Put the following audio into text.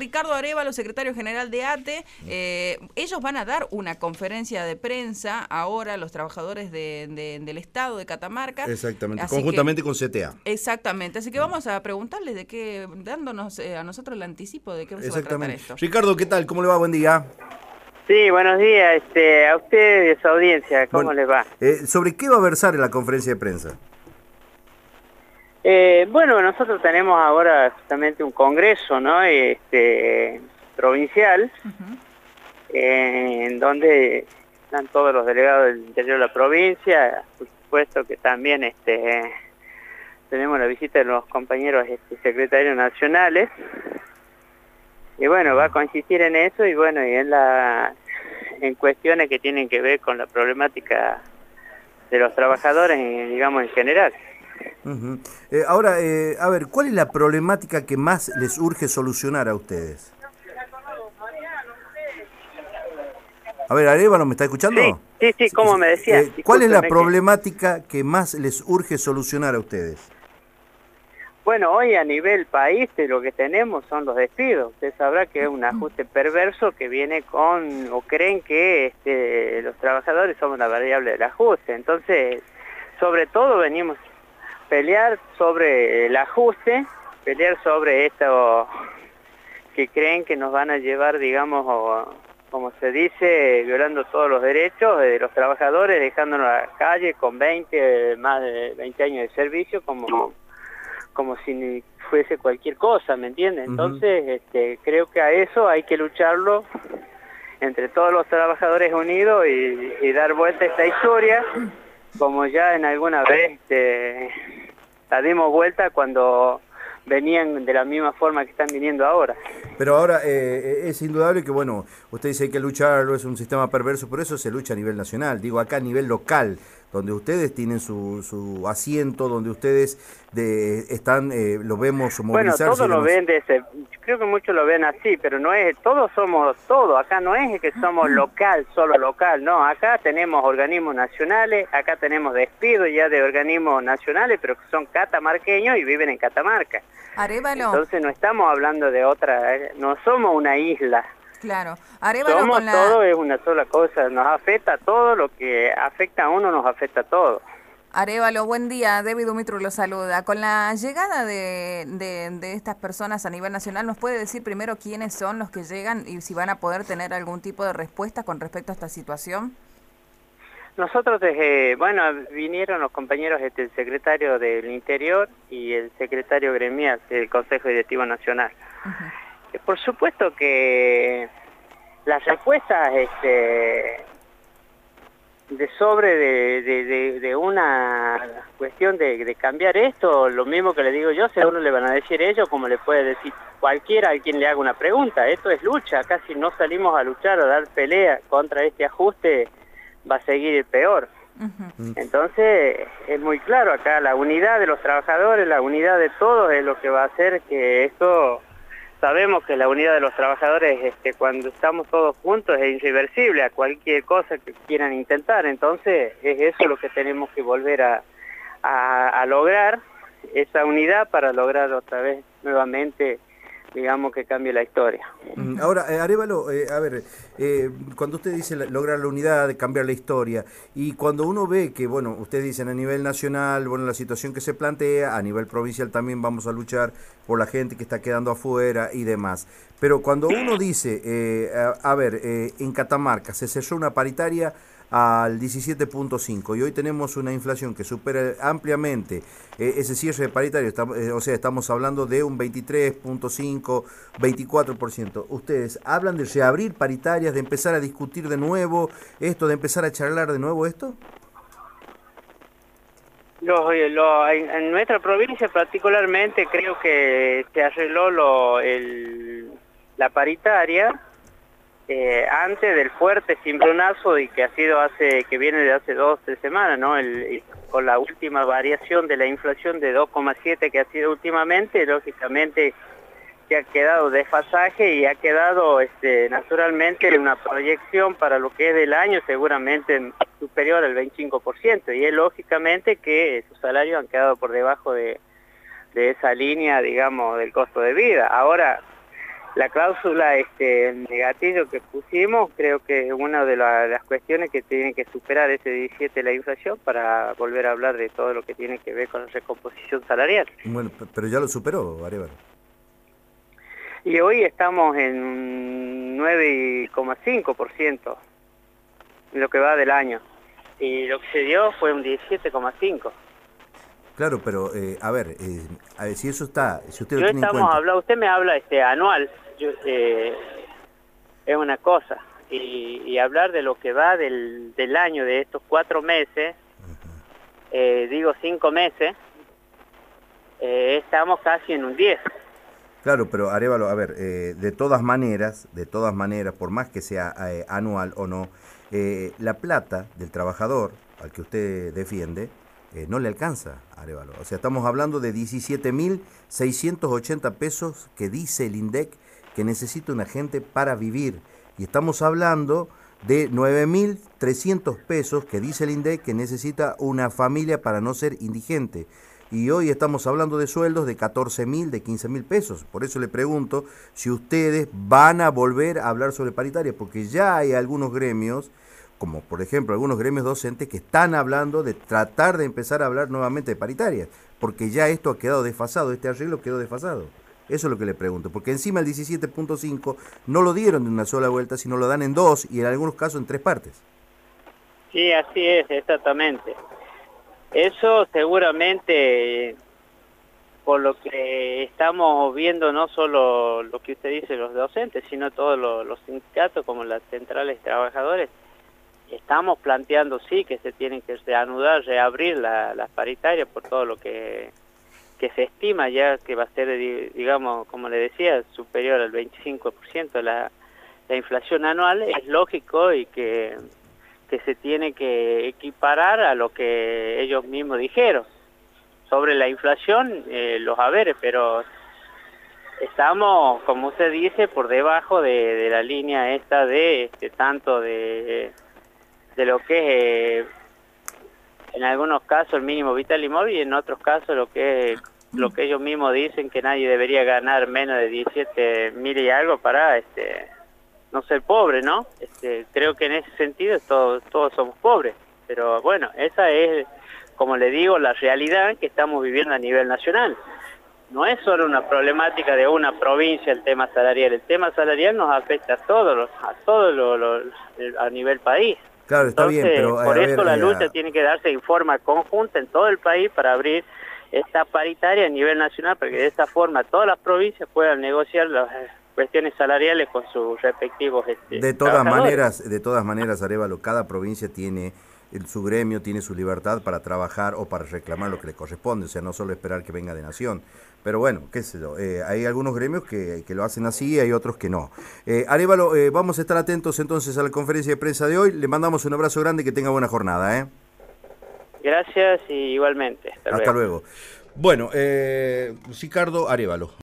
Ricardo Arévalo, secretario general de ATE. Ellos van a dar una conferencia de prensa ahora, los trabajadores del Estado de Catamarca. Exactamente, conjuntamente con CTA. Exactamente, así que vamos a preguntarles de qué, dándonos a nosotros el anticipo de qué se va a tratar esto. Ricardo, ¿qué tal? ¿Cómo le va? Buen día. Sí, buenos días a usted y a su audiencia, ¿cómo les va? ¿Sobre qué va a versar en la conferencia de prensa? Bueno, nosotros tenemos ahora justamente un congreso, ¿no? Provincial, en donde están todos los delegados del interior de la provincia, por supuesto que también tenemos la visita de los compañeros secretarios nacionales, y bueno, va a consistir en eso y bueno, y en cuestiones que tienen que ver con la problemática de los trabajadores, digamos, en general. Ahora, a ver, ¿cuál es la problemática que más les urge solucionar a ustedes? A ver, Arévalo, ¿me está escuchando? Sí, como me decía. ¿Cuál es la problemática que más les urge solucionar a ustedes? Bueno, hoy a nivel país lo que tenemos son los despidos. Usted sabrá que es un ajuste perverso que viene con, o creen que los trabajadores somos la variable del ajuste. Entonces, sobre todo venimos a pelear sobre el ajuste, pelear sobre esto que creen que nos van a llevar, digamos, como se dice, violando todos los derechos de los trabajadores, dejándonos a la calle con más de 20 años de servicio, como si fuese cualquier cosa, ¿me entienden? Entonces, creo que a eso hay que lucharlo entre todos los trabajadores unidos y dar vuelta a esta historia, como ya en alguna vez la dimos vuelta cuando venían de la misma forma que están viniendo ahora. Pero ahora es indudable que, bueno, usted dice que lucharlo, es un sistema perverso, por eso se lucha a nivel nacional, digo acá a nivel local, donde ustedes tienen su asiento, donde ustedes están, lo vemos movilizarse. Bueno, todos lo ven creo que muchos lo ven así, pero no es, todos somos todo, acá no es que somos local, solo local, no, acá tenemos organismos nacionales, acá tenemos despidos ya de organismos nacionales, pero que son catamarqueños y viven en Catamarca. Arévalo. Entonces no estamos hablando de otra, no somos una isla. Claro, Arévalo, somos todo, es una sola cosa, nos afecta todo, lo que afecta a uno nos afecta a todo. Arévalo, buen día, David Dumitru lo saluda. Con la llegada de estas personas a nivel nacional, ¿nos puede decir primero quiénes son los que llegan y si van a poder tener algún tipo de respuesta con respecto a esta situación? Nosotros, vinieron los compañeros, el secretario del Interior y el secretario gremial del Consejo Directivo Nacional. Por supuesto que las respuestas de una cuestión de cambiar esto, lo mismo que le digo yo, seguro le van a decir ellos, como le puede decir cualquiera a quien le haga una pregunta. Esto es lucha, casi no salimos a luchar, a dar pelea contra este ajuste, va a seguir peor. Entonces, es muy claro acá, la unidad de los trabajadores, la unidad de todos es lo que va a hacer que esto... Sabemos que la unidad de los trabajadores, cuando estamos todos juntos, es irreversible a cualquier cosa que quieran intentar. Entonces, es eso lo que tenemos que volver a lograr, esa unidad para lograr otra vez nuevamente, digamos, que cambie la historia. Ahora, Arévalo, a ver, cuando usted dice lograr la unidad, cambiar la historia, y cuando uno ve que, bueno, ustedes dicen a nivel nacional, bueno, la situación que se plantea, a nivel provincial también vamos a luchar por la gente que está quedando afuera y demás, pero cuando uno dice, en Catamarca se cerró una paritaria al 17.5 y hoy tenemos una inflación que supera ampliamente ese cierre paritario, estamos hablando de un 23.5, 24%. Ustedes hablan de reabrir paritarias, de empezar a discutir de nuevo esto, de empezar a charlar de nuevo esto. En nuestra provincia particularmente creo que se arregló la paritaria antes del fuerte cimbronazo y que que viene de hace 2 o 3 semanas, ¿no? Con la última variación de la inflación de 2,7 que ha sido últimamente, lógicamente que ha quedado desfasaje y ha quedado naturalmente una proyección para lo que es del año seguramente superior al 25%, y es lógicamente que sus salarios han quedado por debajo de esa línea, digamos, del costo de vida. Ahora, La cláusula el gatillo que pusimos, creo que es una de las cuestiones que tiene que superar ese 17 de la inflación para volver a hablar de todo lo que tiene que ver con la recomposición salarial. Bueno, pero ya lo superó, Arévalo. Y hoy estamos en un 9,5% en lo que va del año. Y lo que se dio fue un 17,5%. Claro, pero a ver, si eso está, si usted lo Yo tiene en cuenta. usted me habla anual, es una cosa, y hablar de lo que va del año, de estos 4 meses, digo 5 meses, estamos casi en un 10. Claro, pero Arévalo, a ver, de todas maneras, por más que sea anual o no, la plata del trabajador al que usted defiende no le alcanza, Arévalo. O sea, estamos hablando de 17.680 pesos que dice el INDEC que necesita una gente para vivir. Y estamos hablando de 9.300 pesos que dice el INDEC que necesita una familia para no ser indigente. Y hoy estamos hablando de sueldos de 14.000, de 15.000 pesos. Por eso le pregunto si ustedes van a volver a hablar sobre paritaria, porque ya hay algunos gremios, como por ejemplo algunos gremios docentes, que están hablando de tratar de empezar a hablar nuevamente de paritarias, porque ya esto ha quedado desfasado, este arreglo quedó desfasado. Eso es lo que le pregunto, porque encima el 17.5 no lo dieron de una sola vuelta, sino lo dan en 2 y en algunos casos en 3 partes. Sí, así es, exactamente. Eso seguramente, por lo que estamos viendo, no solo lo que usted dice, los docentes, sino todos los sindicatos, como las centrales de trabajadores, estamos planteando sí que se tienen que reanudar, reabrir las paritarias por todo lo que se estima ya que va a ser, digamos, como le decía, superior al 25% la inflación anual. Es lógico y que se tiene que equiparar a lo que ellos mismos dijeron sobre la inflación, los haberes, pero estamos, como usted dice, por debajo de la línea esta de tanto de lo que es en algunos casos el mínimo vital y móvil, y en otros casos lo que ellos mismos dicen, que nadie debería ganar menos de 17.000 y algo para no ser pobre, ¿no? Creo que en ese sentido todos somos pobres, pero bueno, esa es, como le digo, la realidad que estamos viviendo a nivel nacional. No es solo una problemática de una provincia el tema salarial nos afecta a todos a nivel país. Claro, está Entonces, bien, pero por eso la lucha tiene que darse en forma conjunta en todo el país para abrir esta paritaria a nivel nacional, para que de esta forma todas las provincias puedan negociar las cuestiones salariales con sus respectivos de todas maneras, Arévalo, cada provincia tiene su gremio, tiene su libertad para trabajar o para reclamar lo que le corresponde, o sea, no solo esperar que venga de nación. Pero bueno, qué sé yo, hay algunos gremios que lo hacen así y hay otros que no. Arévalo, vamos a estar atentos entonces a la conferencia de prensa de hoy. Le mandamos un abrazo grande y que tenga buena jornada. Gracias y igualmente. Hasta luego. Bueno, Ricardo Arévalo.